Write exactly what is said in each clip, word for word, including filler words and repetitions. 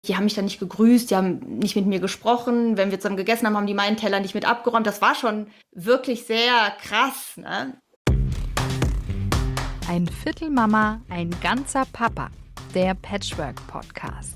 Die haben mich dann nicht gegrüßt, die haben nicht mit mir gesprochen. Wenn wir zusammen gegessen haben, haben die meinen Teller nicht mit abgeräumt. Das war schon wirklich sehr krass, ne? Ein Viertel Mama, ein ganzer Papa. Der Patchwork-Podcast.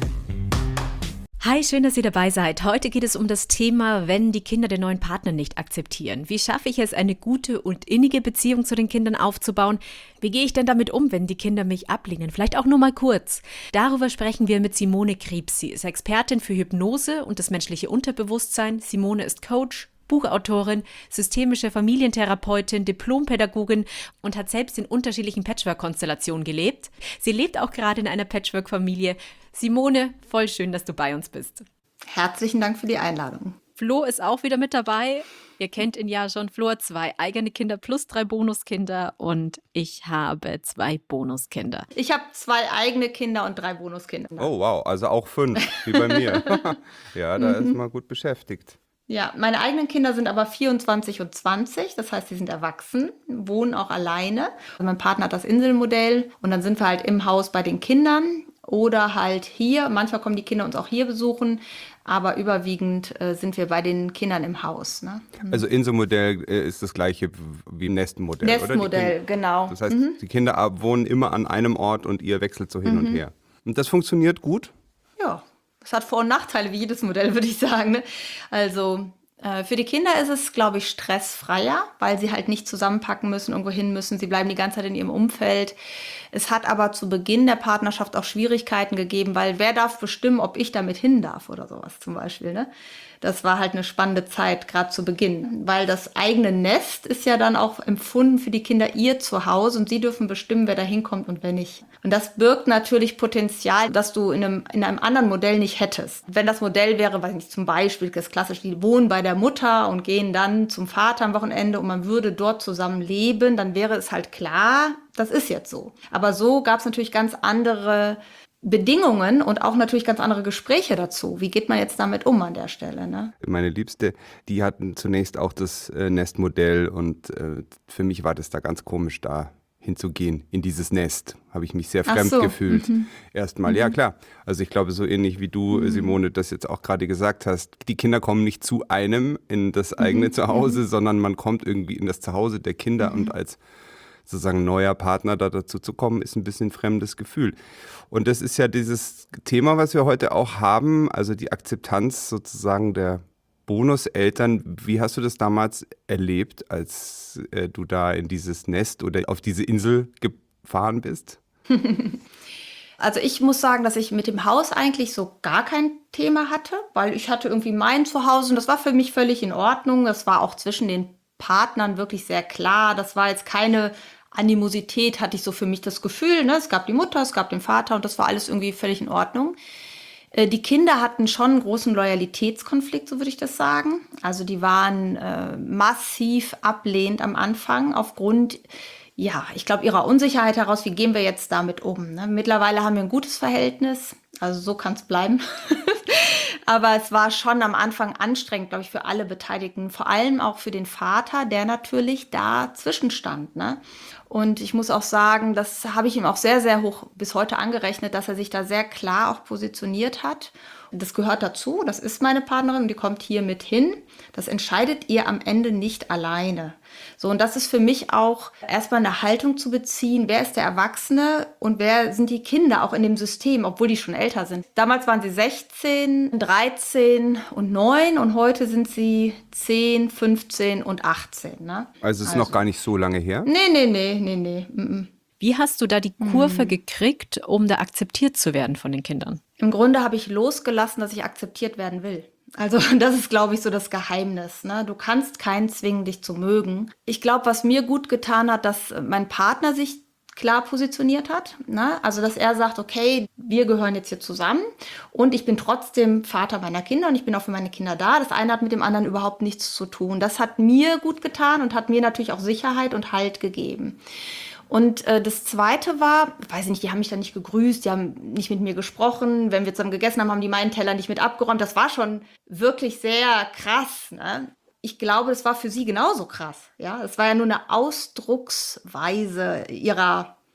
Hi, schön, dass ihr dabei seid. Heute geht es um das Thema, wenn die Kinder den neuen Partner nicht akzeptieren. Wie schaffe ich es, eine gute und innige Beziehung zu den Kindern aufzubauen? Wie gehe ich denn damit um, wenn die Kinder mich ablehnen? Vielleicht auch nur mal kurz. Darüber sprechen wir mit Simone Kriebs. Sie ist Expertin für Hypnose und das menschliche Unterbewusstsein. Simone ist Coach, Buchautorin, systemische Familientherapeutin, Diplompädagogin und hat selbst in unterschiedlichen Patchwork-Konstellationen gelebt. Sie lebt auch gerade in einer Patchwork-Familie. Simone, voll schön, dass du bei uns bist. Herzlichen Dank für die Einladung. Flo ist auch wieder mit dabei. Ihr kennt ihn ja schon. Flo hat zwei eigene Kinder plus drei Bonuskinder und ich habe zwei Bonuskinder. Ich habe zwei eigene Kinder und drei Bonuskinder. Oh wow, also auch fünf, wie bei mir. Ja, da ist man gut beschäftigt. Ja, meine eigenen Kinder sind aber vierundzwanzig und zwanzig, das heißt, sie sind erwachsen, wohnen auch alleine. Und mein Partner hat das Inselmodell und dann sind wir halt im Haus bei den Kindern oder halt hier. Manchmal kommen die Kinder uns auch hier besuchen, aber überwiegend äh, sind wir bei den Kindern im Haus. Ne? Also Inselmodell äh, ist das gleiche wie Nestmodell, Nestmodell, oder? Kinder, genau. Das heißt, mhm. die Kinder wohnen immer an einem Ort und ihr wechselt so hin Mhm. und her. Und das funktioniert gut? Ja. Es hat Vor- und Nachteile, wie jedes Modell, würde ich sagen. Ne? Also äh, für die Kinder ist es, glaube ich, stressfreier, weil sie halt nicht zusammenpacken müssen, irgendwo hin müssen. Sie bleiben die ganze Zeit in ihrem Umfeld. Es hat aber zu Beginn der Partnerschaft auch Schwierigkeiten gegeben, weil wer darf bestimmen, ob ich damit hin darf oder sowas zum Beispiel. Ne? Das war halt eine spannende Zeit, gerade zu Beginn, weil das eigene Nest ist ja dann auch empfunden für die Kinder ihr Zuhause und sie dürfen bestimmen, wer da hinkommt und wer nicht. Und das birgt natürlich Potenzial, das du in einem, in einem anderen Modell nicht hättest. Wenn das Modell wäre, weiß ich nicht, zum Beispiel, das klassisch, die wohnen bei der Mutter und gehen dann zum Vater am Wochenende und man würde dort zusammen leben, dann wäre es halt klar, das ist jetzt so. Aber so gab es natürlich ganz andere Bedingungen und auch natürlich ganz andere Gespräche dazu. Wie geht man jetzt damit um an der Stelle? Ne? Meine Liebste, die hatten zunächst auch das äh, Nestmodell und äh, für mich war das da ganz komisch, da hinzugehen in dieses Nest. Habe ich mich sehr Ach fremd so. gefühlt. Mhm. Erstmal, Mhm. ja klar. Also ich glaube, so ähnlich wie du, Mhm. Simone, das jetzt auch gerade gesagt hast, die Kinder kommen nicht zu einem in das eigene Mhm. Zuhause, Mhm. sondern man kommt irgendwie in das Zuhause der Kinder Mhm. und als sozusagen neuer Partner da dazu zu kommen, ist ein bisschen ein fremdes Gefühl. Und das ist ja dieses Thema, was wir heute auch haben, also die Akzeptanz sozusagen der Bonuseltern. Wie hast du das damals erlebt, als äh, du da in dieses Nest oder auf diese Insel gefahren bist? Also ich muss sagen, dass ich mit dem Haus eigentlich so gar kein Thema hatte, weil ich hatte irgendwie mein Zuhause und das war für mich völlig in Ordnung. Das war auch zwischen den Partnern wirklich sehr klar. Das war jetzt keine Animosität, hatte ich so für mich das Gefühl. Ne? Es gab die Mutter, es gab den Vater und das war alles irgendwie völlig in Ordnung. Äh, die Kinder hatten schon einen großen Loyalitätskonflikt, so würde ich das sagen. Also die waren äh, massiv ablehnend am Anfang aufgrund, ja, ich glaube, ihrer Unsicherheit heraus, wie gehen wir jetzt damit um? Ne? Mittlerweile haben wir ein gutes Verhältnis, also so kann es bleiben. Aber es war schon am Anfang anstrengend, glaube ich, für alle Beteiligten, vor allem auch für den Vater, der natürlich da zwischenstand. Ne? Und ich muss auch sagen, das habe ich ihm auch sehr, sehr hoch bis heute angerechnet, dass er sich da sehr klar auch positioniert hat. Das gehört dazu, das ist meine Partnerin und die kommt hier mit hin. Das entscheidet ihr am Ende nicht alleine. So, und das ist für mich auch erstmal eine Haltung zu beziehen. Wer ist der Erwachsene und wer sind die Kinder auch in dem System, obwohl die schon älter sind? Damals waren sie sechzehn, dreizehn und neun und heute sind sie zehn, fünfzehn und achtzehn. Ne? Also es ist Also. noch gar nicht so lange her? Nee, nee, nee, nee, nee. Mm-mm. Wie hast du da die Kurve gekriegt, um da akzeptiert zu werden von den Kindern? Im Grunde habe ich losgelassen, dass ich akzeptiert werden will. Also das ist, glaube ich, so das Geheimnis. Ne? Du kannst keinen zwingen, dich zu mögen. Ich glaube, was mir gut getan hat, dass mein Partner sich klar positioniert hat. Ne? Also dass er sagt, okay, wir gehören jetzt hier zusammen und ich bin trotzdem Vater meiner Kinder und ich bin auch für meine Kinder da. Das eine hat mit dem anderen überhaupt nichts zu tun. Das hat mir gut getan und hat mir natürlich auch Sicherheit und Halt gegeben. Und äh, das Zweite war, weiß ich nicht, die haben mich dann nicht gegrüßt, die haben nicht mit mir gesprochen. Wenn wir zusammen gegessen haben, haben die meinen Teller nicht mit abgeräumt. Das war schon wirklich sehr krass. Ne? Ich glaube, es war für sie genauso krass. Ja, es war ja nur eine Ausdrucksweise ihrer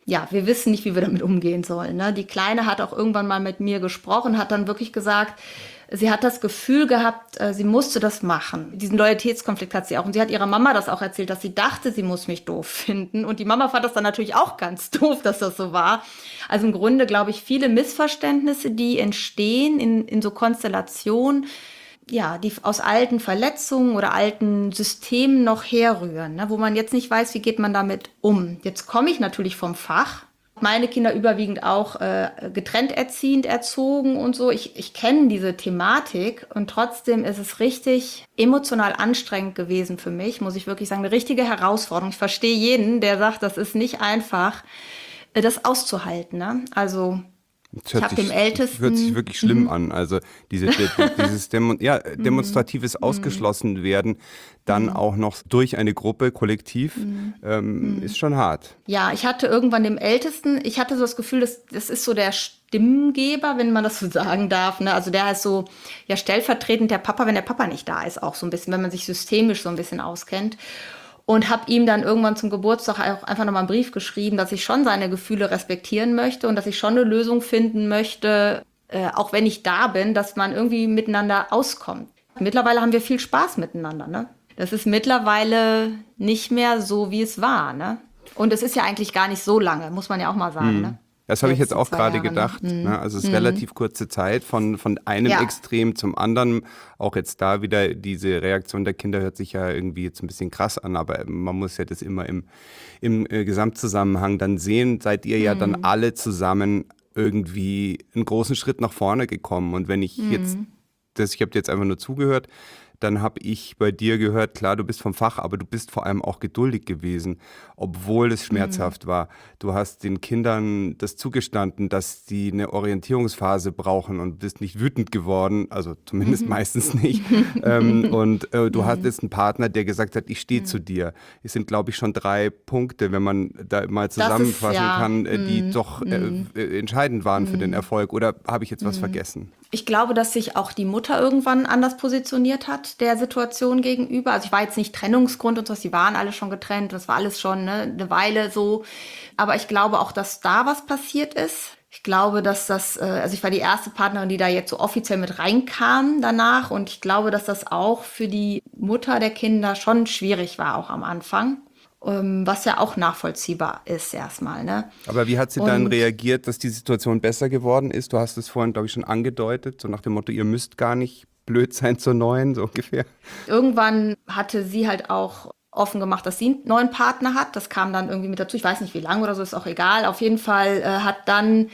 ja, wir wissen nicht, wie wir damit umgehen sollen. Ne? Die Kleine hat auch irgendwann mal mit mir gesprochen, hat dann wirklich gesagt, sie hat das Gefühl gehabt, sie musste das machen. Diesen Loyalitätskonflikt hat sie auch. Und sie hat ihrer Mama das auch erzählt, dass sie dachte, sie muss mich doof finden. Und die Mama fand das dann natürlich auch ganz doof, dass das so war. Also im Grunde, glaube ich, viele Missverständnisse, die entstehen in, in so Konstellationen, ja, die aus alten Verletzungen oder alten Systemen noch herrühren, ne, wo man jetzt nicht weiß, wie geht man damit um. Jetzt komme ich natürlich vom Fach. Meine Kinder überwiegend auch äh, getrennt erziehend erzogen und so. Ich, ich kenne diese Thematik und trotzdem ist es richtig emotional anstrengend gewesen für mich, muss ich wirklich sagen. Eine richtige Herausforderung. Ich verstehe jeden, der sagt, das ist nicht einfach, äh, das auszuhalten. Ne? Also Das ich hört habe sich, dem Ältesten... hört sich wirklich schlimm an. Also diese, dieses Demo, ja, demonstratives Ausgeschlossen werden, dann auch noch durch eine Gruppe, kollektiv, ähm, ist schon hart. Ja, ich hatte irgendwann dem Ältesten, ich hatte so das Gefühl, das, das ist so der Stimmgeber, wenn man das so sagen darf. Ne? Also der ist so ja stellvertretend der Papa, wenn der Papa nicht da ist, auch so ein bisschen, wenn man sich systemisch so ein bisschen auskennt. Und habe ihm dann irgendwann zum Geburtstag auch einfach nochmal einen Brief geschrieben, dass ich schon seine Gefühle respektieren möchte und dass ich schon eine Lösung finden möchte, äh, auch wenn ich da bin, dass man irgendwie miteinander auskommt. Mittlerweile haben wir viel Spaß miteinander, ne? Das ist mittlerweile nicht mehr so, wie es war, ne? Und es ist ja eigentlich gar nicht so lange, muss man ja auch mal sagen, Mhm. ne? Das habe ich jetzt Letzte auch zwei gerade Jahre, gedacht. ne? Ne? Also es ist relativ kurze Zeit von, von einem Ja. Extrem zum anderen. Auch jetzt da wieder diese Reaktion der Kinder hört sich ja irgendwie jetzt ein bisschen krass an, aber man muss ja das immer im, im äh, Gesamtzusammenhang dann sehen. Seid ihr ja dann alle zusammen irgendwie einen großen Schritt nach vorne gekommen. Und wenn ich jetzt, das, ich habe dir jetzt einfach nur zugehört, dann habe ich bei dir gehört, klar, du bist vom Fach, aber du bist vor allem auch geduldig gewesen, obwohl es schmerzhaft mhm. war. Du hast den Kindern das zugestanden, dass sie eine Orientierungsphase brauchen und bist nicht wütend geworden, also zumindest mhm. meistens nicht. ähm, und äh, du mhm. hattest einen Partner, der gesagt hat, ich stehe mhm. zu dir. Es sind, glaube ich, schon drei Punkte, wenn man da mal zusammenfassen ist, ja. kann, äh, die mhm. doch äh, äh, entscheidend waren mhm. für den Erfolg. Oder habe ich jetzt was mhm. vergessen? Ich glaube, dass sich auch die Mutter irgendwann anders positioniert hat der Situation gegenüber. Also ich war jetzt nicht Trennungsgrund und so, die waren alle schon getrennt, das war alles schon ne, eine Weile so. Aber ich glaube auch, dass da was passiert ist. Ich glaube, dass das, also ich war die erste Partnerin, die da jetzt so offiziell mit reinkam danach. Und ich glaube, dass das auch für die Mutter der Kinder schon schwierig war, auch am Anfang. Was ja auch nachvollziehbar ist erstmal. Ne? Aber wie hat sie und dann reagiert, dass die Situation besser geworden ist? Du hast es vorhin, glaube ich, schon angedeutet, so nach dem Motto, ihr müsst gar nicht blöd sein zur Neuen, so ungefähr. Irgendwann hatte sie halt auch offen gemacht, dass sie einen neuen Partner hat. Das kam dann irgendwie mit dazu. Ich weiß nicht, wie lange oder so, ist auch egal. Auf jeden Fall äh, hat dann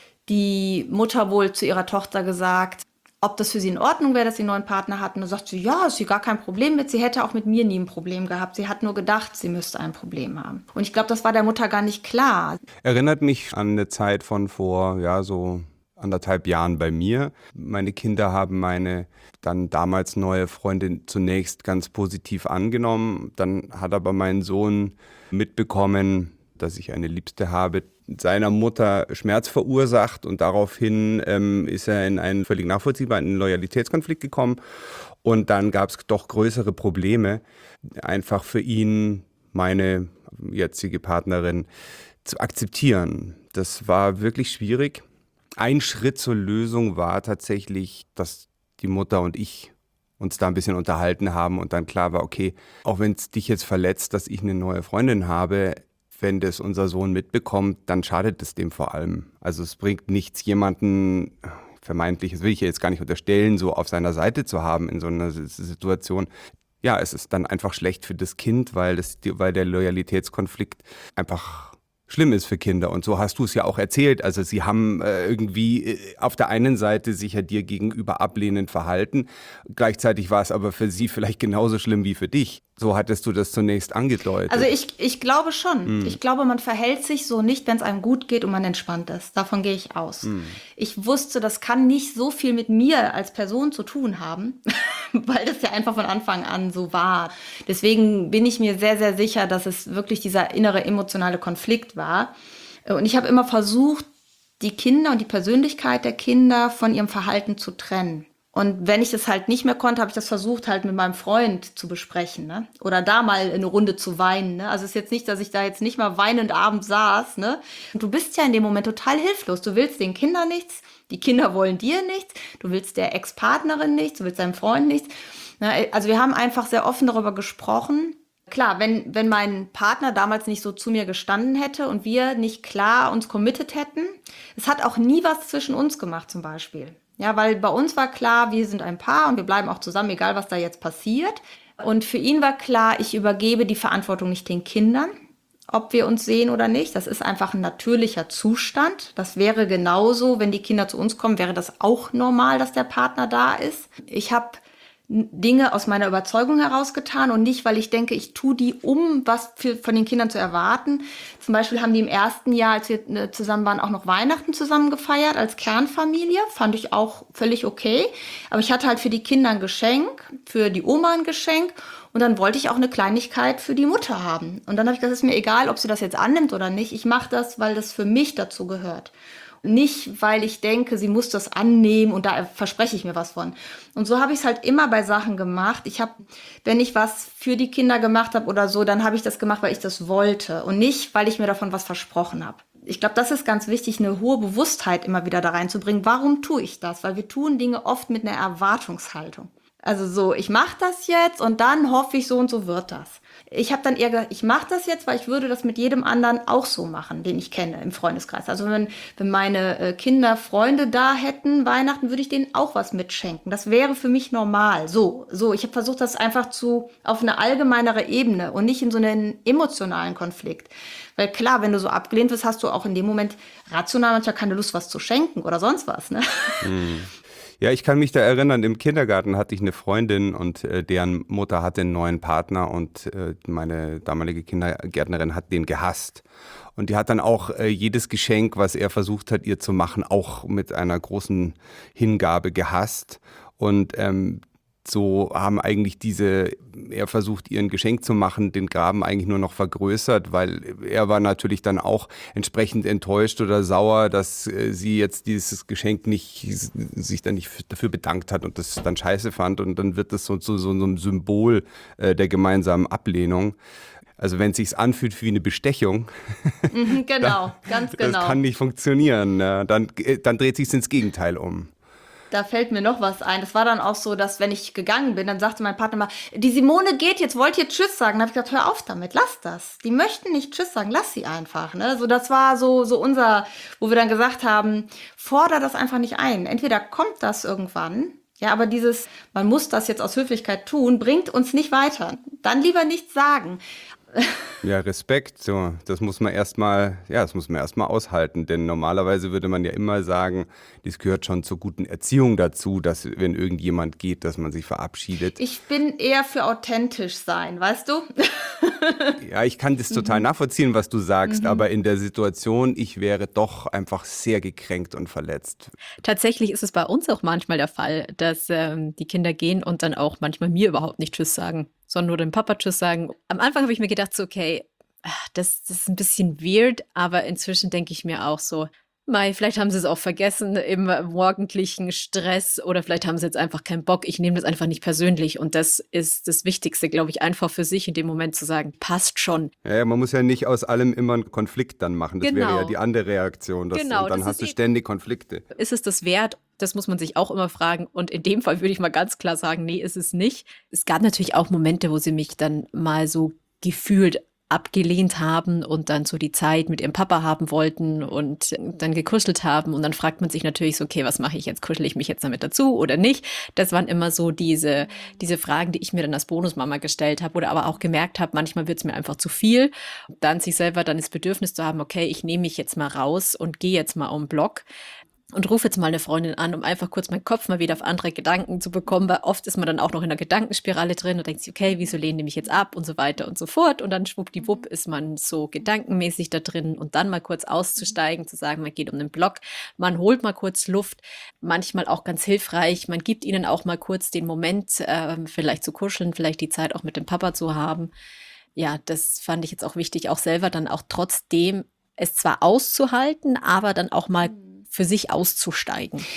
die Mutter wohl zu ihrer Tochter gesagt, ob das für sie in Ordnung wäre, dass sie einen neuen Partner hat. Und dann sagt sie, ja, ist sie gar kein Problem mit. Sie hätte auch mit mir nie ein Problem gehabt. Sie hat nur gedacht, sie müsste ein Problem haben. Und ich glaube, das war der Mutter gar nicht klar. Erinnert mich an eine Zeit von vor, ja, so anderthalb Jahren bei mir. Meine Kinder haben meine dann damals neue Freundin zunächst ganz positiv angenommen. Dann hat aber mein Sohn mitbekommen, dass ich eine Liebste habe, seiner Mutter Schmerz verursacht und daraufhin ähm, ist er in einen völlig nachvollziehbaren Loyalitätskonflikt gekommen und dann gab es doch größere Probleme, einfach für ihn, meine jetzige Partnerin, zu akzeptieren. Das war wirklich schwierig. Ein Schritt zur Lösung war tatsächlich, dass die Mutter und ich uns da ein bisschen unterhalten haben und dann klar war, okay, auch wenn es dich jetzt verletzt, dass ich eine neue Freundin habe, wenn das unser Sohn mitbekommt, dann schadet es dem vor allem. Also es bringt nichts, jemanden vermeintlich, das will ich ja jetzt gar nicht unterstellen, so auf seiner Seite zu haben in so einer Situation. Ja, es ist dann einfach schlecht für das Kind, weil, das, weil der Loyalitätskonflikt einfach schlimm ist für Kinder. Und so hast du es ja auch erzählt. Also sie haben äh, irgendwie äh, auf der einen Seite sich ja dir gegenüber ablehnend verhalten. Gleichzeitig war es aber für sie vielleicht genauso schlimm wie für dich. So hattest du das zunächst angedeutet. Also ich, ich glaube schon. Mm. Ich glaube, man verhält sich so nicht, wenn es einem gut geht und man entspannt ist. Davon gehe ich aus. Mm. Ich wusste, das kann nicht so viel mit mir als Person zu tun haben, weil das ja einfach von Anfang an so war. Deswegen bin ich mir sehr, sehr sicher, dass es wirklich dieser innere emotionale Konflikt war. Und ich habe immer versucht, die Kinder und die Persönlichkeit der Kinder von ihrem Verhalten zu trennen. Und wenn ich das halt nicht mehr konnte, habe ich das versucht halt mit meinem Freund zu besprechen, ne? Oder da mal eine Runde zu weinen, ne? Also es ist jetzt nicht, dass ich da jetzt nicht mal weinend abends saß, ne? Und du bist ja in dem Moment total hilflos. Du willst den Kindern nichts, die Kinder wollen dir nichts, du willst der Ex-Partnerin nichts, du willst deinem Freund nichts. Ne? Also wir haben einfach sehr offen darüber gesprochen. Klar, wenn, wenn mein Partner damals nicht so zu mir gestanden hätte und wir nicht klar uns committed hätten, es hat auch nie was zwischen uns gemacht zum Beispiel. Ja, weil bei uns war klar, wir sind ein Paar und wir bleiben auch zusammen, egal was da jetzt passiert. Und für ihn war klar, ich übergebe die Verantwortung nicht den Kindern, ob wir uns sehen oder nicht. Das ist einfach ein natürlicher Zustand. Das wäre genauso, wenn die Kinder zu uns kommen, wäre das auch normal, dass der Partner da ist. Ich habe Dinge aus meiner Überzeugung herausgetan und nicht, weil ich denke, ich tue die, um was für, von den Kindern zu erwarten. Zum Beispiel haben die im ersten Jahr, als wir zusammen waren, auch noch Weihnachten zusammen gefeiert als Kernfamilie. Fand ich auch völlig okay. Aber ich hatte halt für die Kinder ein Geschenk, für die Oma ein Geschenk und dann wollte ich auch eine Kleinigkeit für die Mutter haben. Und dann habe ich gesagt, es ist mir egal, ob sie das jetzt annimmt oder nicht. Ich mache das, weil das für mich dazu gehört. Nicht, weil ich denke, sie muss das annehmen und da verspreche ich mir was von. Und so habe ich es halt immer bei Sachen gemacht. Ich habe, wenn ich was für die Kinder gemacht habe oder so, dann habe ich das gemacht, weil ich das wollte und nicht, weil ich mir davon was versprochen habe. Ich glaube, das ist ganz wichtig, eine hohe Bewusstheit immer wieder da reinzubringen. Warum tue ich das? Weil wir tun Dinge oft mit einer Erwartungshaltung. Also so, ich mache das jetzt und dann hoffe ich, so und so wird das. Ich habe dann eher gesagt, ich mache das jetzt, weil ich würde das mit jedem anderen auch so machen, den ich kenne im Freundeskreis. Also wenn, wenn meine Kinder Freunde da hätten, Weihnachten, würde ich denen auch was mitschenken. Das wäre für mich normal. So, so. Ich habe versucht, das einfach zu auf eine allgemeinere Ebene und nicht in so einen emotionalen Konflikt. Weil klar, wenn du so abgelehnt wirst, hast du auch in dem Moment rational manchmal keine Lust, was zu schenken oder sonst was, ne? Hm. Ja, ich kann mich da erinnern, im Kindergarten hatte ich eine Freundin und äh, deren Mutter hatte einen neuen Partner und äh, meine damalige Kindergärtnerin hat den gehasst. Und die hat dann auch äh, jedes Geschenk, was er versucht hat, ihr zu machen, auch mit einer großen Hingabe gehasst. Und ähm, so haben eigentlich diese, er versucht, ihr ein Geschenk zu machen, den Graben eigentlich nur noch vergrößert, weil er war natürlich dann auch entsprechend enttäuscht oder sauer, dass äh, sie jetzt dieses Geschenk nicht, sich dann nicht dafür bedankt hat und das dann scheiße fand. Und dann wird das so zu so, so einem Symbol äh, der gemeinsamen Ablehnung. Also wenn es sich anfühlt wie eine Bestechung, Mhm, genau, dann, ganz genau. das kann nicht funktionieren. Ne? Dann, dann dreht sich ins Gegenteil um. Da fällt mir noch was ein. Das war dann auch so, dass wenn ich gegangen bin, dann sagte mein Partner mal, die Simone geht jetzt, wollt ihr Tschüss sagen? Dann habe ich gesagt, hör auf damit, lass das. Die möchten nicht Tschüss sagen, lass sie einfach. Ne? So, das war so, so unser, wo wir dann gesagt haben, forder das einfach nicht ein. Entweder kommt das irgendwann, ja, aber dieses, man muss das jetzt aus Höflichkeit tun, bringt uns nicht weiter. Dann lieber nichts sagen. Ja, Respekt, so, das muss man erstmal, ja, das muss man erstmal aushalten, denn normalerweise würde man ja immer sagen, das gehört schon zur guten Erziehung dazu, dass wenn irgendjemand geht, dass man sich verabschiedet. Ich bin eher für authentisch sein, weißt du? Ja, ich kann das total mhm. nachvollziehen, was du sagst, mhm. aber in der Situation, ich wäre doch einfach sehr gekränkt und verletzt. Tatsächlich ist es bei uns auch manchmal der Fall, dass ähm, die Kinder gehen und dann auch manchmal mir überhaupt nicht Tschüss sagen, sondern nur dem Papa Tschüss sagen. Am Anfang habe ich mir gedacht, so, okay, das, das ist ein bisschen weird, aber inzwischen denke ich mir auch so, mei, vielleicht haben sie es auch vergessen im morgendlichen Stress oder vielleicht haben sie jetzt einfach keinen Bock. Ich nehme das einfach nicht persönlich und das ist das Wichtigste, glaube ich, einfach für sich in dem Moment zu sagen, passt schon. Ja, ja, man muss ja nicht aus allem immer einen Konflikt dann machen. Das Genau. wäre ja die andere Reaktion. Dass, Genau, und dann das hast du ist ständig Konflikte. Ist es das wert? Das muss man sich auch immer fragen. Und in dem Fall würde ich mal ganz klar sagen, nee, ist es nicht. Es gab natürlich auch Momente, wo sie mich dann mal so gefühlt abgelehnt haben und dann so die Zeit mit ihrem Papa haben wollten und dann gekuschelt haben. Und dann fragt man sich natürlich so, okay, was mache ich jetzt? Kuschel ich mich jetzt damit dazu oder nicht? Das waren immer so diese, diese Fragen, die ich mir dann als Bonusmama gestellt habe oder aber auch gemerkt habe, manchmal wird es mir einfach zu viel. Dann sich selber dann das Bedürfnis zu haben, okay, ich nehme mich jetzt mal raus und gehe jetzt mal um den Block. Und rufe jetzt mal eine Freundin an, um einfach kurz meinen Kopf mal wieder auf andere Gedanken zu bekommen, weil oft ist man dann auch noch in einer Gedankenspirale drin und denkt sich, okay, wieso lehnen die mich jetzt ab und so weiter und so fort. Und dann schwuppdiwupp ist man so gedankenmäßig da drin und dann mal kurz auszusteigen, zu sagen, man geht um den Block, man holt mal kurz Luft, manchmal auch ganz hilfreich, man gibt ihnen auch mal kurz den Moment, äh, vielleicht zu kuscheln, vielleicht die Zeit auch mit dem Papa zu haben. Ja, das fand ich jetzt auch wichtig, auch selber dann auch trotzdem es zwar auszuhalten, aber dann auch mal für sich auszusteigen.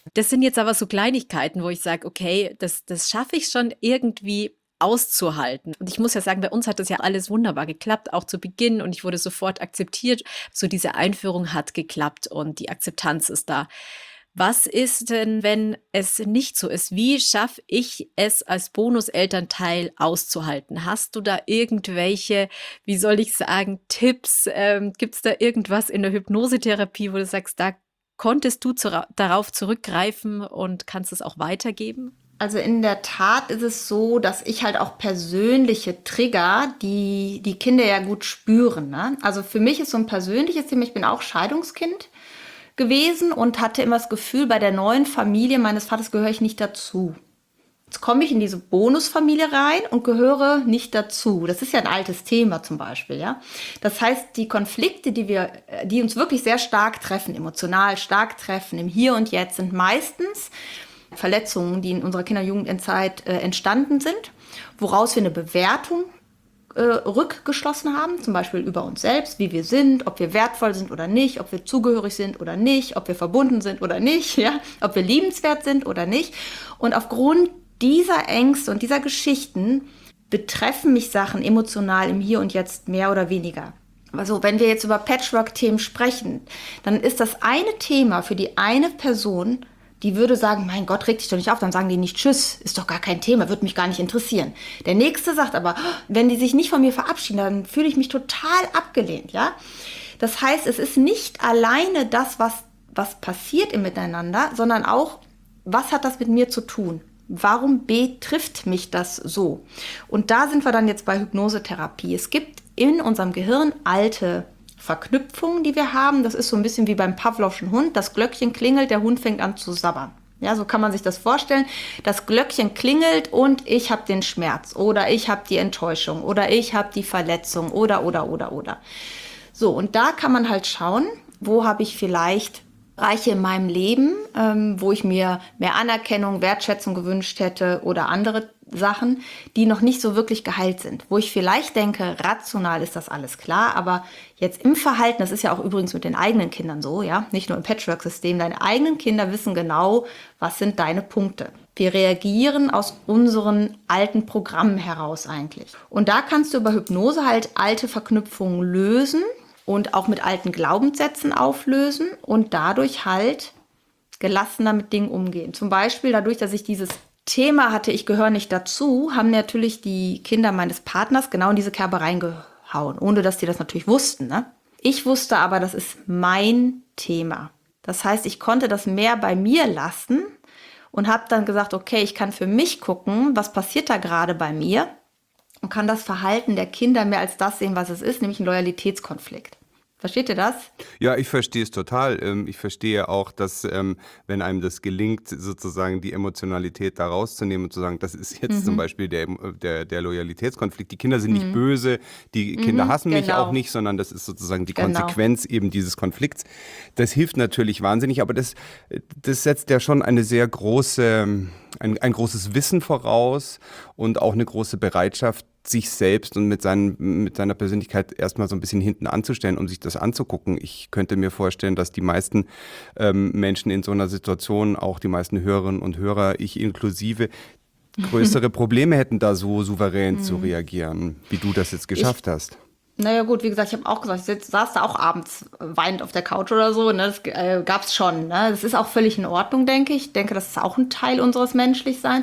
Das sind jetzt aber so Kleinigkeiten, wo ich sage, okay, das, das schaffe ich schon irgendwie auszuhalten. Und ich muss ja sagen, bei uns hat das ja alles wunderbar geklappt, auch zu Beginn, und ich wurde sofort akzeptiert. So diese Einführung hat geklappt und die Akzeptanz ist da. Was ist denn, wenn es nicht so ist? Wie schaffe ich es als Bonuselternteil auszuhalten? Hast du da irgendwelche, wie soll ich sagen, Tipps? Ähm, gibt es da irgendwas in der Hypnosetherapie, wo du sagst, da konntest du zu, darauf zurückgreifen und kannst es auch weitergeben? Also in der Tat ist es so, dass ich halt auch persönliche Trigger, die die Kinder ja gut spüren. Ne? Also für mich ist so ein persönliches Thema, ich bin auch Scheidungskind gewesen und hatte immer das Gefühl, bei der neuen Familie meines Vaters gehöre ich nicht dazu. Jetzt komme ich in diese Bonusfamilie rein und gehöre nicht dazu. Das ist ja ein altes Thema zum Beispiel, ja. Das heißt, die Konflikte, die wir, die uns wirklich sehr stark treffen, emotional stark treffen, im Hier und Jetzt, sind meistens Verletzungen, die in unserer Kinder- und Jugendzeit äh, entstanden sind, woraus wir eine Bewertung äh, rückgeschlossen haben, zum Beispiel über uns selbst, wie wir sind, ob wir wertvoll sind oder nicht, ob wir zugehörig sind oder nicht, ob wir verbunden sind oder nicht, ja, ob wir liebenswert sind oder nicht. Und aufgrund dieser Ängste und dieser Geschichten betreffen mich Sachen emotional im Hier und Jetzt mehr oder weniger. Also wenn wir jetzt über Patchwork-Themen sprechen, dann ist das eine Thema für die eine Person, die würde sagen, mein Gott, reg dich doch nicht auf, dann sagen die nicht Tschüss, ist doch gar kein Thema, würde mich gar nicht interessieren. Der Nächste sagt aber, wenn die sich nicht von mir verabschieden, dann fühle ich mich total abgelehnt, ja. Das heißt, es ist nicht alleine das, was, was passiert im Miteinander, sondern auch, was hat das mit mir zu tun? Warum betrifft mich das so? Und da sind wir dann jetzt bei Hypnosetherapie. Es gibt in unserem Gehirn alte Verknüpfungen, die wir haben. Das ist so ein bisschen wie beim Pavlovschen Hund. Das Glöckchen klingelt, der Hund fängt an zu sabbern. Ja, so kann man sich das vorstellen. Das Glöckchen klingelt und ich habe den Schmerz oder ich habe die Enttäuschung oder ich habe die Verletzung oder, oder, oder, oder. So, und da kann man halt schauen, wo habe ich vielleicht Bereiche in meinem Leben, ähm, wo ich mir mehr Anerkennung, Wertschätzung gewünscht hätte oder andere Sachen, die noch nicht so wirklich geheilt sind. Wo ich vielleicht denke, rational ist das alles klar, aber jetzt im Verhalten, das ist ja auch übrigens mit den eigenen Kindern so, ja, nicht nur im Patchwork-System, deine eigenen Kinder wissen genau, was sind deine Punkte. Wir reagieren aus unseren alten Programmen heraus eigentlich. Und da kannst du über Hypnose halt alte Verknüpfungen lösen und auch mit alten Glaubenssätzen auflösen und dadurch halt gelassener mit Dingen umgehen. Zum Beispiel dadurch, dass ich dieses Thema hatte, ich gehöre nicht dazu, haben natürlich die Kinder meines Partners genau in diese Kerbe reingehauen, ohne dass die das natürlich wussten. Ne? Ich wusste aber, das ist mein Thema. Das heißt, ich konnte das mehr bei mir lassen und habe dann gesagt, okay, ich kann für mich gucken, was passiert da gerade bei mir und kann das Verhalten der Kinder mehr als das sehen, was es ist, nämlich ein Loyalitätskonflikt. Versteht ihr das? Ja, ich verstehe es total. Ich verstehe auch, dass wenn einem das gelingt, sozusagen die Emotionalität da rauszunehmen und zu sagen, das ist jetzt mhm. zum Beispiel der, der, der Loyalitätskonflikt. Die Kinder sind mhm. nicht böse, die Kinder mhm, hassen genau. mich auch nicht, sondern das ist sozusagen die genau. Konsequenz eben dieses Konflikts. Das hilft natürlich wahnsinnig, aber das, das setzt ja schon eine sehr große, ein, ein großes Wissen voraus und auch eine große Bereitschaft, sich selbst und mit, seinen, mit seiner Persönlichkeit erstmal so ein bisschen hinten anzustellen, um sich das anzugucken. Ich könnte mir vorstellen, dass die meisten ähm, Menschen in so einer Situation, auch die meisten Hörerinnen und Hörer, ich inklusive, größere Probleme hätten, da so souverän zu reagieren, wie du das jetzt geschafft ich, hast. Naja gut, wie gesagt, ich habe auch gesagt, ich saß da auch abends weinend auf der Couch oder so. Ne? Das äh, gab es schon. Ne? Das ist auch völlig in Ordnung, denke ich. Ich denke, das ist auch ein Teil unseres Menschlichseins.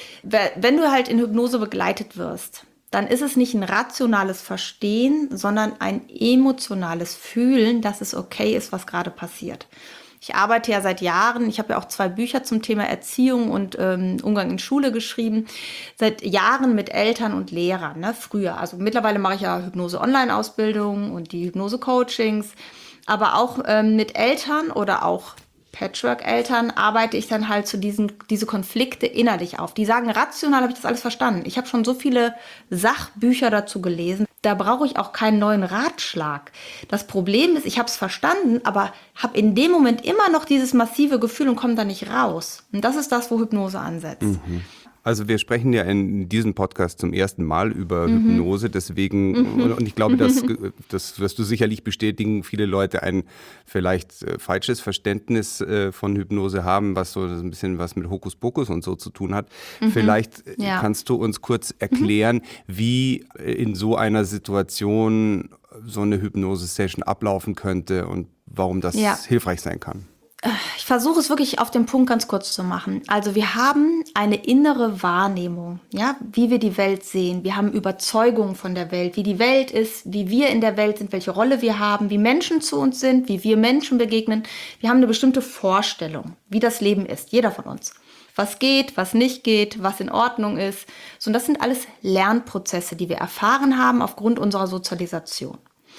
Wenn du halt in Hypnose begleitet wirst, dann ist es nicht ein rationales Verstehen, sondern ein emotionales Fühlen, dass es okay ist, was gerade passiert. Ich arbeite ja seit Jahren, ich habe ja auch zwei Bücher zum Thema Erziehung und ähm, Umgang in Schule geschrieben, seit Jahren mit Eltern und Lehrern, ne, früher. Also mittlerweile mache ich ja Hypnose-Online-Ausbildung und die Hypnose-Coachings, aber auch ähm, mit Eltern oder auch Patchwork-Eltern arbeite ich dann halt zu diesen diese Konflikte innerlich auf. Die sagen, rational habe ich das alles verstanden. Ich habe schon so viele Sachbücher dazu gelesen. Da brauche ich auch keinen neuen Ratschlag. Das Problem ist, ich habe es verstanden, aber habe in dem Moment immer noch dieses massive Gefühl und komme da nicht raus. Und das ist das, wo Hypnose ansetzt. Mhm. Also wir sprechen ja in diesem Podcast zum ersten Mal über mhm. Hypnose, deswegen, mhm. und ich glaube, dass, das wirst du sicherlich bestätigen, viele Leute ein vielleicht äh, falsches Verständnis äh, von Hypnose haben, was so ein bisschen was mit Hokuspokus und so zu tun hat. Mhm. Vielleicht ja. kannst du uns kurz erklären, mhm. wie in so einer Situation so eine Hypnose-Session ablaufen könnte und warum das ja. hilfreich sein kann. Ich versuche es wirklich auf den Punkt ganz kurz zu machen. Also wir haben eine innere Wahrnehmung, ja, wie wir die Welt sehen. Wir haben Überzeugungen von der Welt, wie die Welt ist, wie wir in der Welt sind, welche Rolle wir haben, wie Menschen zu uns sind, wie wir Menschen begegnen. Wir haben eine bestimmte Vorstellung, wie das Leben ist, jeder von uns. Was geht, was nicht geht, was in Ordnung ist. So, und das sind alles Lernprozesse, die wir erfahren haben aufgrund unserer Sozialisation.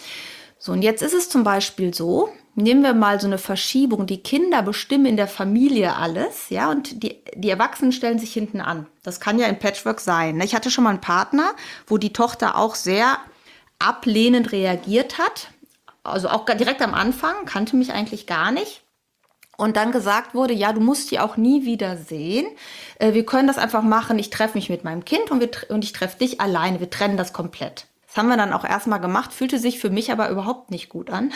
So, und jetzt ist es zum Beispiel so, nehmen wir mal so eine Verschiebung, die Kinder bestimmen in der Familie alles, ja, und die, die Erwachsenen stellen sich hinten an. Das kann ja im Patchwork sein. Ich hatte schon mal einen Partner, wo die Tochter auch sehr ablehnend reagiert hat, also auch direkt am Anfang, kannte mich eigentlich gar nicht. Und dann gesagt wurde, ja, du musst die auch nie wieder sehen. Wir können das einfach machen, ich treffe mich mit meinem Kind und, wir, und ich treffe dich alleine, wir trennen das komplett. Das haben wir dann auch erstmal gemacht, fühlte sich für mich aber überhaupt nicht gut an.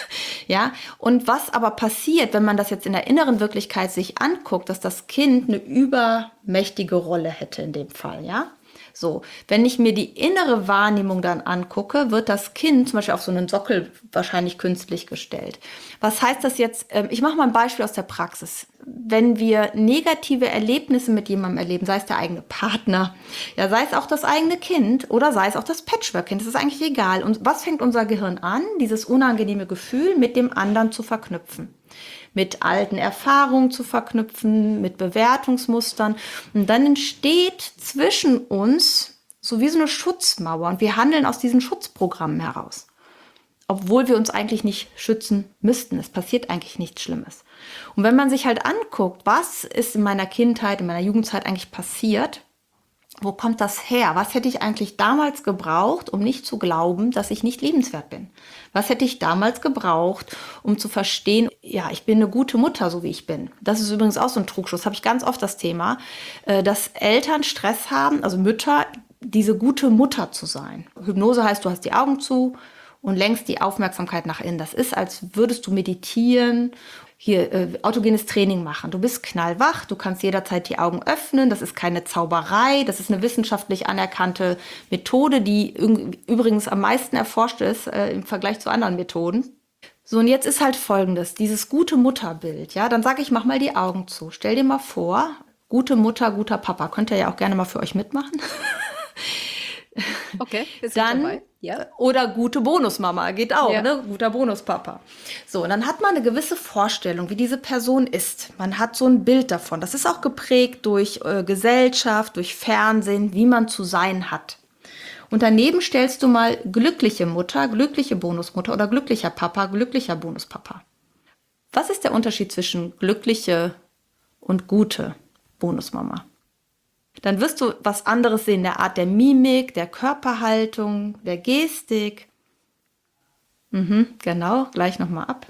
Ja, und was aber passiert, wenn man das jetzt in der inneren Wirklichkeit sich anguckt, dass das Kind eine übermächtige Rolle hätte in dem Fall, ja? So, wenn ich mir die innere Wahrnehmung dann angucke, wird das Kind zum Beispiel auf so einen Sockel wahrscheinlich künstlich gestellt. Was heißt das jetzt? Ich mache mal ein Beispiel aus der Praxis. Wenn wir negative Erlebnisse mit jemandem erleben, sei es der eigene Partner, ja, sei es auch das eigene Kind oder sei es auch das Patchwork-Kind, das ist eigentlich egal. Und was fängt unser Gehirn an? Dieses unangenehme Gefühl mit dem anderen zu verknüpfen. Mit alten Erfahrungen zu verknüpfen, mit Bewertungsmustern. Und dann entsteht zwischen uns so wie so eine Schutzmauer. Und wir handeln aus diesen Schutzprogrammen heraus. Obwohl wir uns eigentlich nicht schützen müssten. Es passiert eigentlich nichts Schlimmes. Und wenn man sich halt anguckt, was ist in meiner Kindheit, in meiner Jugendzeit eigentlich passiert, wo kommt das her? Was hätte ich eigentlich damals gebraucht, um nicht zu glauben, dass ich nicht liebenswert bin? Was hätte ich damals gebraucht, um zu verstehen, ja, ich bin eine gute Mutter, so wie ich bin? Das ist übrigens auch so ein Trugschluss, habe ich ganz oft das Thema, dass Eltern Stress haben, also Mütter, diese gute Mutter zu sein. Hypnose heißt, du hast die Augen zu und lenkst die Aufmerksamkeit nach innen. Das ist, als würdest du meditieren, hier äh, autogenes Training machen. Du bist knallwach, du kannst jederzeit die Augen öffnen. Das ist keine Zauberei, das ist eine wissenschaftlich anerkannte Methode, die übrigens am meisten erforscht ist äh, im Vergleich zu anderen Methoden. So, und jetzt ist halt Folgendes, dieses gute Mutterbild, ja, dann sage ich, mach mal die Augen zu. Stell dir mal vor, gute Mutter, guter Papa. Könnt ihr ja auch gerne mal für euch mitmachen. Okay, ist dann dabei. Ja. Oder gute Bonusmama, geht auch, ja. ne? Guter Bonuspapa. So, und dann hat man eine gewisse Vorstellung, wie diese Person ist. Man hat so ein Bild davon. Das ist auch geprägt durch äh, Gesellschaft, durch Fernsehen, wie man zu sein hat. Und daneben stellst du mal glückliche Mutter, glückliche Bonusmutter oder glücklicher Papa, glücklicher Bonuspapa. Was ist der Unterschied zwischen glückliche und gute Bonusmama? Dann wirst du was anderes sehen, der Art der Mimik, der Körperhaltung, der Gestik. Mhm, genau, gleich nochmal ab.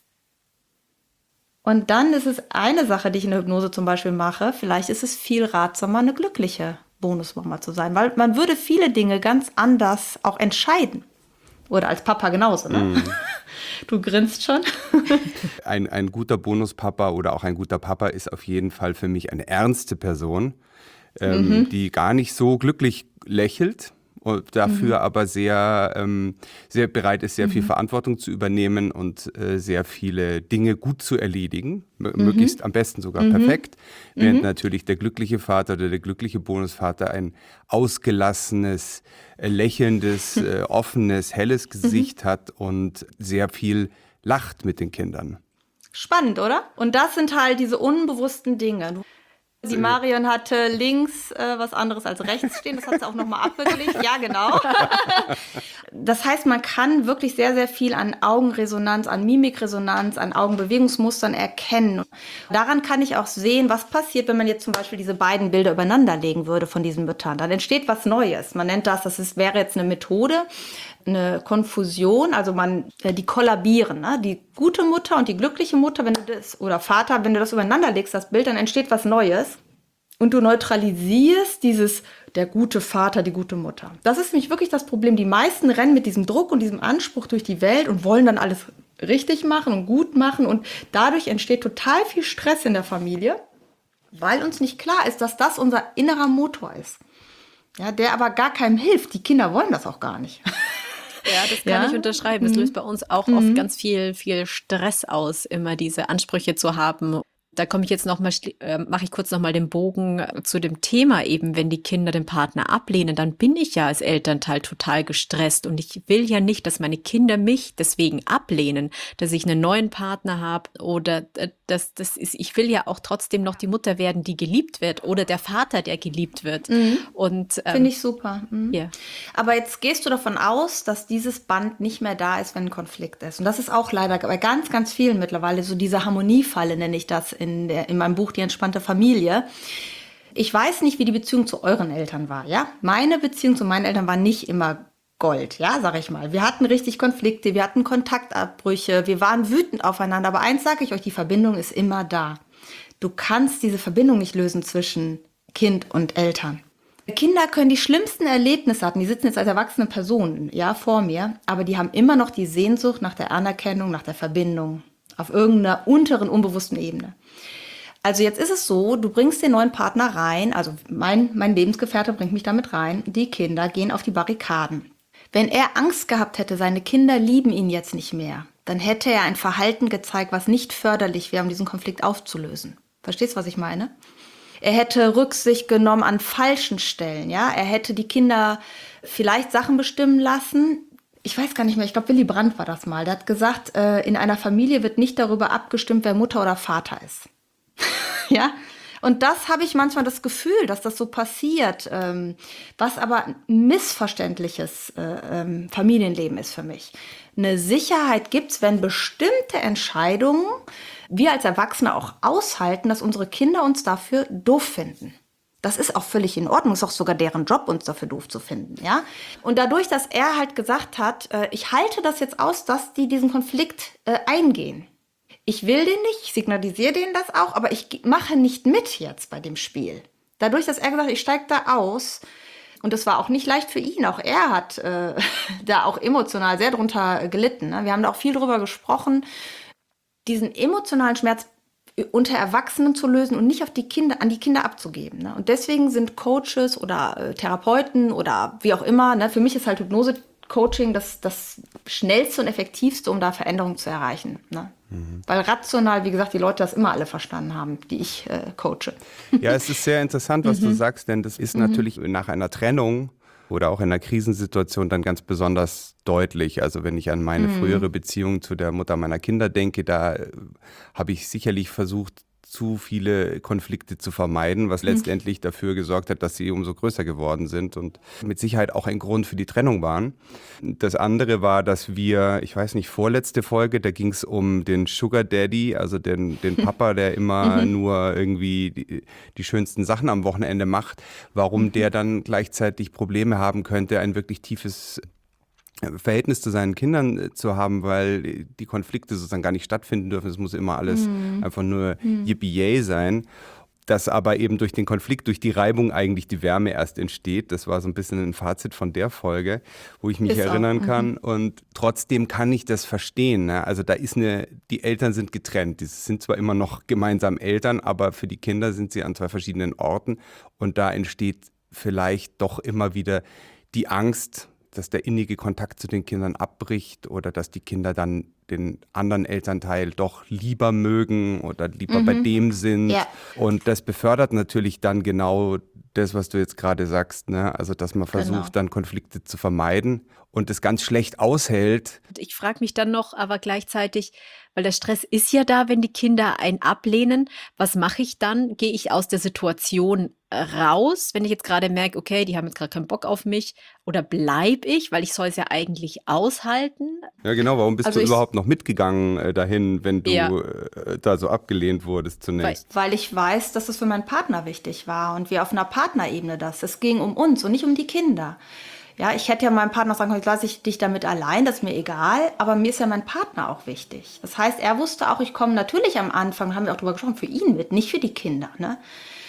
Und dann ist es eine Sache, die ich in der Hypnose zum Beispiel mache, vielleicht ist es viel ratsamer, eine glückliche Bonusmama zu sein, weil man würde viele Dinge ganz anders auch entscheiden. Oder als Papa genauso, ne? Mm. Du grinst schon. Ein, ein guter Bonuspapa oder auch ein guter Papa ist auf jeden Fall für mich eine ernste Person. Ähm, mhm. die gar nicht so glücklich lächelt, und dafür mhm. aber sehr, ähm, sehr bereit ist, sehr mhm. viel Verantwortung zu übernehmen und äh, sehr viele Dinge gut zu erledigen, m- mhm. möglichst am besten sogar mhm. perfekt, während mhm. natürlich der glückliche Vater oder der glückliche Bonusvater ein ausgelassenes, äh, lächelndes, äh, offenes, helles Gesicht mhm. hat und sehr viel lacht mit den Kindern. Spannend, oder? Und das sind halt diese unbewussten Dinge. Die Marion hatte links äh, was anderes als rechts stehen, das hat sie auch nochmal abgeglichen. Ja, genau. Das heißt, man kann wirklich sehr, sehr viel an Augenresonanz, an Mimikresonanz, an Augenbewegungsmustern erkennen. Daran kann ich auch sehen, was passiert, wenn man jetzt zum Beispiel diese beiden Bilder übereinander legen würde von diesen Müttern. Dann entsteht was Neues. Man nennt das, das ist, wäre jetzt eine Methode, eine Konfusion, also man, die kollabieren, ne? Die gute Mutter und die glückliche Mutter, wenn du das, oder Vater, wenn du das übereinander legst, das Bild, dann entsteht was Neues. und du neutralisierst dieses, der gute Vater, die gute Mutter. Das ist nämlich wirklich das Problem. Die meisten rennen mit diesem Druck und diesem Anspruch durch die Welt und wollen dann alles richtig machen und gut machen. Und dadurch entsteht total viel Stress in der Familie, weil uns nicht klar ist, dass das unser innerer Motor ist. Ja, der aber gar keinem hilft. Die Kinder wollen das auch gar nicht. Ja, das kann Ja? ich unterschreiben. Das löst bei uns auch Mhm. oft ganz viel, viel Stress aus, immer diese Ansprüche zu haben. Da komme ich jetzt noch mal, äh, mache ich kurz noch mal den Bogen äh, zu dem Thema eben, wenn die Kinder den Partner ablehnen, dann bin ich ja als Elternteil total gestresst und ich will ja nicht, dass meine Kinder mich deswegen ablehnen, dass ich einen neuen Partner habe oder äh, dass das ist, ich will ja auch trotzdem noch die Mutter werden, die geliebt wird oder der Vater, der geliebt wird. Und ähm, Finde ich super. Mhm. ja. Aber jetzt gehst du davon aus, dass dieses Band nicht mehr da ist, wenn ein Konflikt ist. Und das ist auch leider bei ganz, ganz vielen mittlerweile so diese Harmoniefalle, nenne ich das in, der, in meinem Buch Die entspannte Familie. Ich weiß nicht, wie die Beziehung zu euren Eltern war, ja? Meine Beziehung zu meinen Eltern war nicht immer Gold, ja, sag ich mal. Wir hatten richtig Konflikte, wir hatten Kontaktabbrüche, wir waren wütend aufeinander. Aber eins sage ich euch, die Verbindung ist immer da. Du kannst diese Verbindung nicht lösen zwischen Kind und Eltern. Kinder können die schlimmsten Erlebnisse hatten, die sitzen jetzt als erwachsene Personen, ja, vor mir, aber die haben immer noch die Sehnsucht nach der Anerkennung, nach der Verbindung, auf irgendeiner unteren, unbewussten Ebene. Also jetzt ist es so, du bringst den neuen Partner rein, also mein, mein Lebensgefährte bringt mich damit rein, die Kinder gehen auf die Barrikaden. Wenn er Angst gehabt hätte, seine Kinder lieben ihn jetzt nicht mehr, dann hätte er ein Verhalten gezeigt, was nicht förderlich wäre, um diesen Konflikt aufzulösen. Verstehst du, was ich meine? Er hätte Rücksicht genommen an falschen Stellen, ja. Er hätte die Kinder vielleicht Sachen bestimmen lassen. Ich weiß gar nicht mehr, ich glaube, Willy Brandt war das mal. Der hat gesagt, äh, in einer Familie wird nicht darüber abgestimmt, wer Mutter oder Vater ist. Ja. Und das habe ich manchmal das Gefühl, dass das so passiert, ähm, was aber ein missverständliches äh, ähm, Familienleben ist für mich. Eine Sicherheit gibt's, wenn bestimmte Entscheidungen wir als Erwachsene auch aushalten, dass unsere Kinder uns dafür doof finden. Das ist auch völlig in Ordnung, ist auch sogar deren Job, uns dafür doof zu finden, ja. Und dadurch, dass er halt gesagt hat, äh, ich halte das jetzt aus, dass die diesen Konflikt äh, eingehen. Ich will den nicht, ich signalisiere denen das auch, aber ich mache nicht mit jetzt bei dem Spiel. Dadurch, dass er gesagt hat, ich steige da aus, und das war auch nicht leicht für ihn, auch er hat äh, da auch emotional sehr drunter gelitten. Ne? Wir haben da auch viel drüber gesprochen, diesen emotionalen Schmerz unter Erwachsenen zu lösen und nicht auf die Kinder, an die Kinder abzugeben. Ne? Und deswegen sind Coaches oder äh, Therapeuten oder wie auch immer, ne? Für mich ist halt Hypnose-Coaching das, das schnellste und effektivste, um da Veränderungen zu erreichen. Ne? Mhm. Weil rational, wie gesagt, die Leute das immer alle verstanden haben, die ich äh, coache. Ja, es ist sehr interessant, was mhm. du sagst, denn das ist mhm. natürlich nach einer Trennung oder auch in einer Krisensituation dann ganz besonders deutlich. Also wenn ich an meine mhm. frühere Beziehung zu der Mutter meiner Kinder denke, da äh, habe ich sicherlich versucht, zu viele Konflikte zu vermeiden, was letztendlich mhm. dafür gesorgt hat, dass sie umso größer geworden sind und mit Sicherheit auch ein Grund für die Trennung waren. Das andere war, dass wir, ich weiß nicht, vorletzte Folge, da ging es um den Sugar Daddy, also den, den Papa, der immer mhm. nur irgendwie die, die schönsten Sachen am Wochenende macht, warum mhm. der dann gleichzeitig Probleme haben könnte, ein wirklich tiefes Verhältnis zu seinen Kindern zu haben, weil die Konflikte sozusagen gar nicht stattfinden dürfen. Es muss immer alles mm. einfach nur mm. yippie sein. Dass aber eben durch den Konflikt, durch die Reibung eigentlich die Wärme erst entsteht. Das war so ein bisschen ein Fazit von der Folge, wo ich mich ist erinnern auch. kann. Mhm. Und trotzdem kann ich das verstehen. Ne? Also da ist eine, die Eltern sind getrennt. Die sind zwar immer noch gemeinsam Eltern, aber für die Kinder sind sie an zwei verschiedenen Orten. Und da entsteht vielleicht doch immer wieder die Angst, dass der innige Kontakt zu den Kindern abbricht oder dass die Kinder dann den anderen Elternteil doch lieber mögen oder lieber mhm. bei dem sind. Ja. Und das befördert natürlich dann genau das, was du jetzt gerade sagst, ne? Also dass man versucht, genau. dann Konflikte zu vermeiden und das ganz schlecht aushält. Ich frage mich dann noch, aber gleichzeitig, weil der Stress ist ja da, wenn die Kinder einen ablehnen. Was mache ich dann? Gehe ich aus der Situation raus, wenn ich jetzt gerade merke, okay, die haben jetzt gerade keinen Bock auf mich, oder bleibe ich, weil ich soll es ja eigentlich aushalten? Ja genau, warum bist also du überhaupt noch mitgegangen äh, dahin, wenn du ja. äh, da so abgelehnt wurdest zunächst? Weil, weil ich weiß, dass es für meinen Partner wichtig war und wir auf einer Partnerebene das. Es ging um uns und nicht um die Kinder. Ja, ich hätte ja meinem Partner sagen können, lasse ich dich damit allein, das ist mir egal, aber mir ist ja mein Partner auch wichtig. Das heißt, er wusste auch, ich komme natürlich am Anfang, haben wir auch drüber gesprochen, für ihn mit, nicht für die Kinder, ne?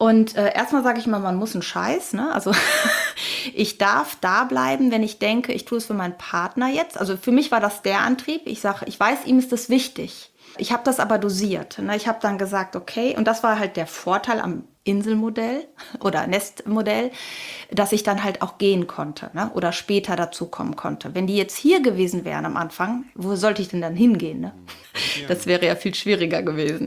Und äh, erstmal sage ich immer, man muss einen Scheiß, ne? Also ich darf da bleiben, wenn ich denke, ich tue es für meinen Partner jetzt. Also für mich war das der Antrieb. Ich sage, ich weiß, ihm ist das wichtig. Ich habe das aber dosiert. Ne? Ich habe dann gesagt, okay, und das war halt der Vorteil am Inselmodell oder Nestmodell, dass ich dann halt auch gehen konnte, ne? Oder später dazu kommen konnte. Wenn die jetzt hier gewesen wären am Anfang, wo sollte ich denn dann hingehen? Ne? Ja. Das wäre ja viel schwieriger gewesen.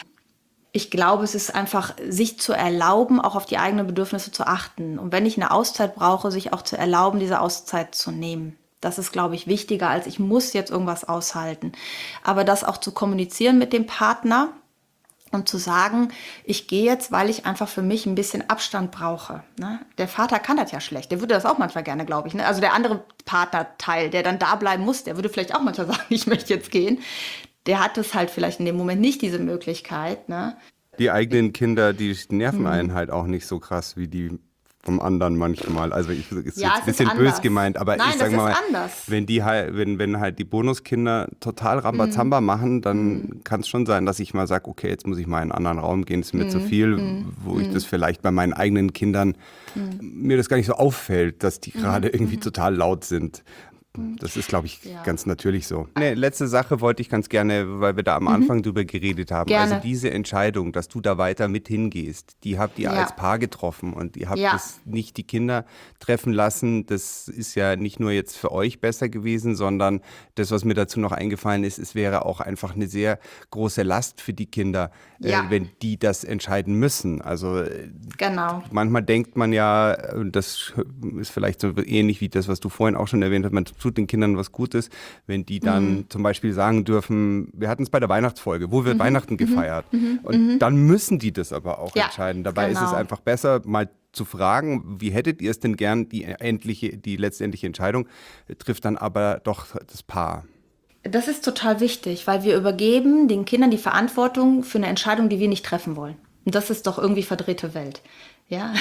Ich glaube, es ist einfach, sich zu erlauben, auch auf die eigenen Bedürfnisse zu achten. Und wenn ich eine Auszeit brauche, sich auch zu erlauben, diese Auszeit zu nehmen. Das ist, glaube ich, wichtiger, als ich muss jetzt irgendwas aushalten. Aber das auch zu kommunizieren mit dem Partner und zu sagen, ich gehe jetzt, weil ich einfach für mich ein bisschen Abstand brauche. Ne? Der Vater kann das ja schlecht. Der würde das auch manchmal gerne, glaube ich. Ne? Also der andere Partnerteil, der dann da bleiben muss, der würde vielleicht auch manchmal sagen, ich möchte jetzt gehen. Der hat es halt vielleicht in dem Moment nicht, diese Möglichkeit. Ne? Die eigenen Kinder, die nerven einen halt auch nicht so krass wie die vom anderen manchmal. Also ich ist ja, jetzt ein bisschen bös gemeint, aber Nein, ich sage mal, anders. wenn die halt, wenn, wenn halt die Bonuskinder total Rambazamba mm. machen, dann mm. kann es schon sein, dass ich mal sage, okay, jetzt muss ich mal in einen anderen Raum gehen, ist mir mm. zu viel, mm. wo mm. ich das vielleicht bei meinen eigenen Kindern mm. mir das gar nicht so auffällt, dass die gerade mm. irgendwie total laut sind. Das ist, glaube ich, ja. ganz natürlich so. Eine letzte Sache wollte ich ganz gerne, weil wir da am Anfang mhm. drüber geredet haben. Gerne. Also diese Entscheidung, dass du da weiter mit hingehst, die habt ihr ja. als Paar getroffen und ihr habt ja. das nicht die Kinder treffen lassen. Das ist ja nicht nur jetzt für euch besser gewesen, sondern das, was mir dazu noch eingefallen ist, es wäre auch einfach eine sehr große Last für die Kinder, ja. äh, wenn die das entscheiden müssen. Also genau. manchmal denkt man ja, das ist vielleicht so ähnlich wie das, was du vorhin auch schon erwähnt hast, man tut den Kindern was Gutes, wenn die dann mhm. zum Beispiel sagen dürfen, wir hatten es bei der Weihnachtsfolge, wo wird mhm. Weihnachten gefeiert? Mhm. Und mhm. dann müssen die das aber auch ja, entscheiden. Dabei genau. ist es einfach besser, mal zu fragen, wie hättet ihr es denn gern, die endliche, die letztendliche Entscheidung trifft dann aber doch das Paar. Das ist total wichtig, weil wir übergeben den Kindern die Verantwortung für eine Entscheidung, die wir nicht treffen wollen. Und das ist doch irgendwie verdrehte Welt. Ja,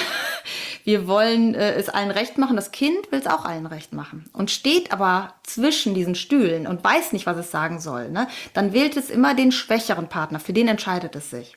wir wollen äh, es allen recht machen, das Kind will es auch allen recht machen und steht aber zwischen diesen Stühlen und weiß nicht, was es sagen soll. Ne? Dann wählt es immer den schwächeren Partner, für den entscheidet es sich.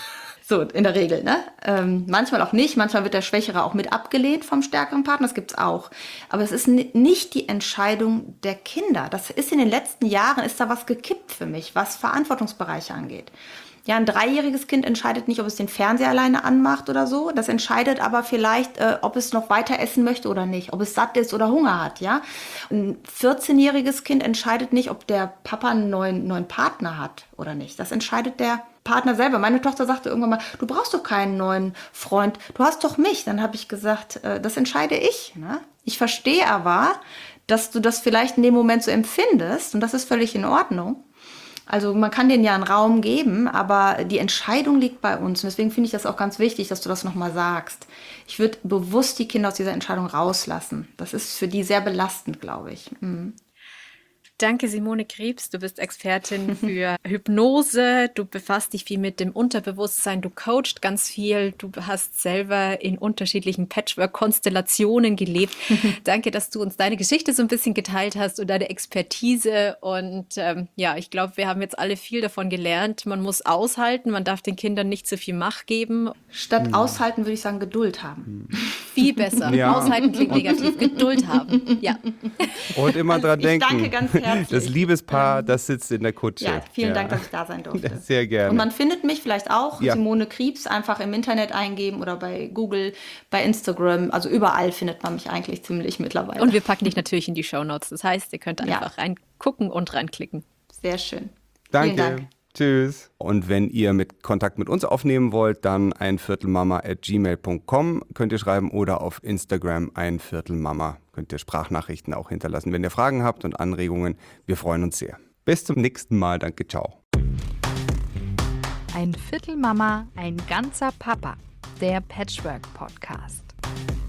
So, in der Regel. Ne? Ähm, manchmal auch nicht, manchmal wird der Schwächere auch mit abgelehnt vom stärkeren Partner, das gibt's auch. Aber es ist n- nicht die Entscheidung der Kinder. Das ist in den letzten Jahren, ist da was gekippt für mich, was Verantwortungsbereiche angeht. Ja, ein dreijähriges Kind entscheidet nicht, ob es den Fernseher alleine anmacht oder so. Das entscheidet aber vielleicht, äh, ob es noch weiter essen möchte oder nicht, ob es satt ist oder Hunger hat, ja. Ein vierzehnjähriges Kind entscheidet nicht, ob der Papa einen neuen, neuen Partner hat oder nicht. Das entscheidet der Partner selber. Meine Tochter sagte irgendwann mal, du brauchst doch keinen neuen Freund, du hast doch mich. Dann habe ich gesagt, äh, das entscheide ich, ne? Ich verstehe aber, dass du das vielleicht in dem Moment so empfindest und das ist völlig in Ordnung. Also man kann denen ja einen Raum geben, aber die Entscheidung liegt bei uns. Und deswegen finde ich das auch ganz wichtig, dass du das nochmal sagst. Ich würde bewusst die Kinder aus dieser Entscheidung rauslassen. Das ist für die sehr belastend, glaube ich. Mhm. Danke, Simone Krebs. Du bist Expertin für Hypnose. Du befasst dich viel mit dem Unterbewusstsein. Du coachst ganz viel. Du hast selber in unterschiedlichen Patchwork-Konstellationen gelebt. Danke, dass du uns deine Geschichte so ein bisschen geteilt hast und deine Expertise. Und ähm, ja, ich glaube, wir haben jetzt alle viel davon gelernt. Man muss aushalten. Man darf den Kindern nicht zu viel Macht geben. Statt hm. aushalten würde ich sagen, Geduld haben. Hm. Viel besser. Ja. Aushalten klingt negativ. Geduld haben. Ja. Und immer dran denken. Ich danke ganz herzlich. Das Liebespaar, das sitzt in der Kutsche. Ja, vielen ja. Dank, dass ich da sein durfte. Sehr gerne. Und man findet mich vielleicht auch, ja. Simone Krebs, einfach im Internet eingeben oder bei Google, bei Instagram. Also überall findet man mich eigentlich ziemlich mittlerweile. Und wir packen dich natürlich in die Shownotes. Das heißt, ihr könnt einfach ja. reingucken und reinklicken. Sehr schön. Danke. Vielen Dank. Tschüss. Und wenn ihr mit Kontakt mit uns aufnehmen wollt, dann einviertelmama at gmail punkt com könnt ihr schreiben oder auf Instagram einviertelmama könnt ihr Sprachnachrichten auch hinterlassen, wenn ihr Fragen habt und Anregungen. Wir freuen uns sehr. Bis zum nächsten Mal. Danke, ciao. Ein Viertel Mama, ein ganzer Papa. Der Patchwork-Podcast.